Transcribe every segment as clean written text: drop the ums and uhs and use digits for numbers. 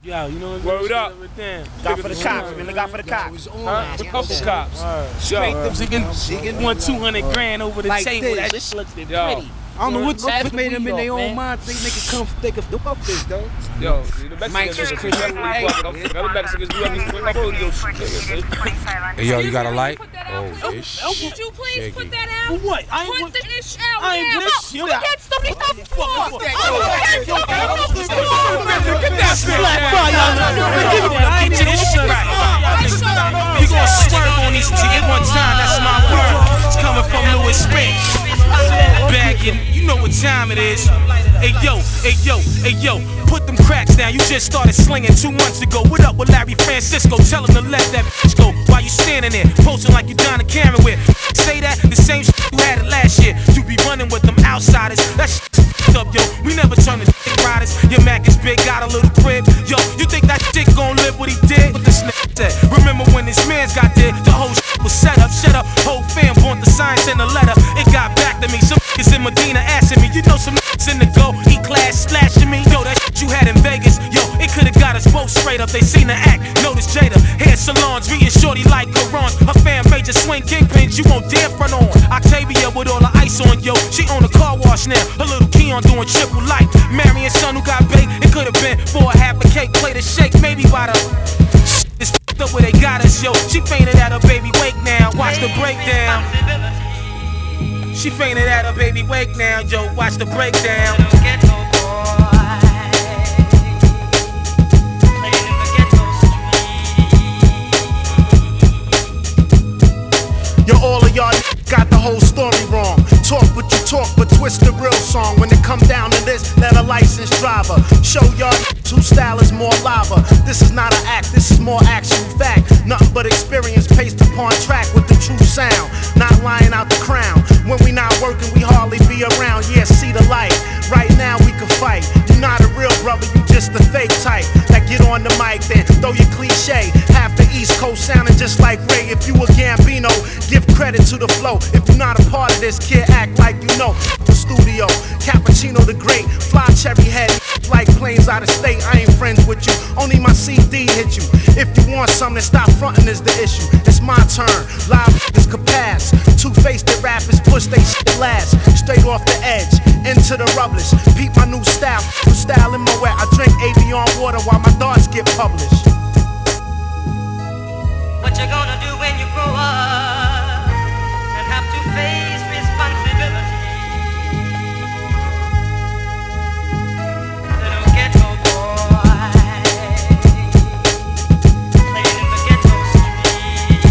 Yo, you know Word up. Got for the cops, man. Look out for the cops. Huh? A couple cops. Straight them, she can want 200 grand over the Like table. this. That shit looks pretty. I don't know what That's made them in their off, man. own mind think they can come think of the this, though. Yo, the Mike's Mexicans Chris. the Mexicans do everything rodeo shit. Hey, yo, you got a light? Oh, it's Would you please shaky. put that out? For what? I ain't Put the ish out I ain't now. this. You got Against the Get that Get your shit right. We gon' swerve on these niggas one time, that's my word. It's coming from Louis Spence. Bagging, you know what time it is. Hey yo, put them cracks down. You just started slinging 2 months ago. What up with Larry Francisco? Tell him to let that bitch go. While you standing there, posting like you Donna Karen with. Say that, the same shit you had it last year. You be running with them outsiders. That shit's f***ed up, yo. We never turn to dick riders. Your Mac is big, got a little crib. Yo, you think that dick gon' live what he did? What this nigga said. Remember when this man's got there? The whole shit was set up. Shut up, whole fam want the science and the letter. It got back to me. Some niggas in Medina asking me. You know some niggas in the go E-class slashing me. Yo, that shit you had in Vegas. Yo, it could've got us both straight up. They seen the act. Notice Jada. Hair salons, reading shorty like Quran. Her fan major swing kingpins. You won't dare front on. Octavia with all the ice on, yo. She own a car wash now. Her little Keon doing triple light. Marion son who got baked. It could've been for a half a cake, plate of shake, maybe by the. It's f***ed up where they got us, yo. She fainted at her baby wake now. Watch the breakdown. She fainted at her baby wake now, yo. Watch the breakdown. Yo, all of y'all got the whole story wrong. Talk what you talk, but twist the real song. When it come down to this, let a licensed driver show y'all whose style is more lava. This is not an act, this is more actual fact. Nothing but experience paced upon track with the true sound. Not lying out the crown. When we not working, we hardly be around. Yeah, see the light. Right now we can fight. You not a real brother, you just a fake type. That get on the mic, then throw your cliche. Half the East Coast sounding just like Ray. If you a Gambino, give credit to the flow. If you're not a part of this, kid, act like you know. The studio, Cappuccino the Great, fly cherry head, like planes out of state. I ain't friends with you, only my CD hit you. If you want something, stop frontin' is the issue. It's my turn, live is pass. Two-faced rappers push they shit last. Straight off the edge, into the rubbish. Peep my new style, in my wet. I drink Avion water while my thoughts get published. What you gonna do when you grow up and have to face responsibility? Little ghetto boy, playing in the ghetto street.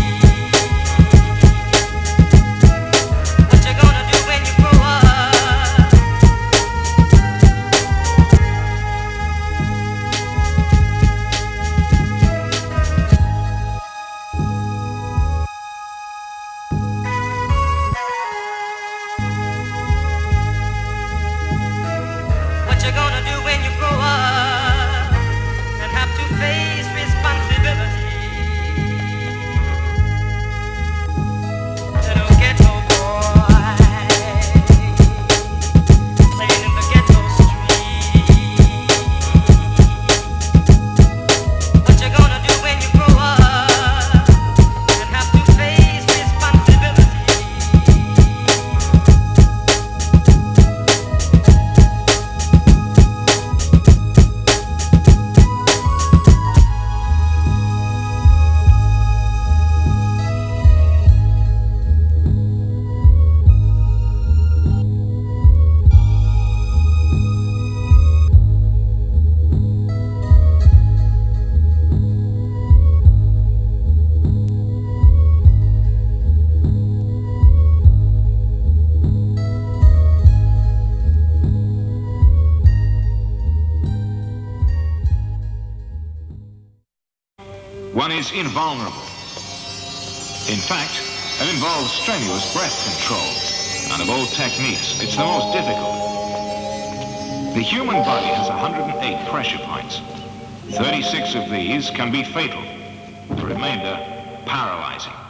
What you gonna do when you grow up? What you gonna do when you grow up and have to face responsibility? Little ghetto boy, playing in the ghetto street. What you gonna do when you grow up and have to face responsibility? One is invulnerable. In fact, it involves strenuous breath control, and of all techniques, it's the most difficult. The human body has 108 pressure points. 36 of these can be fatal. The remainder, paralyzing.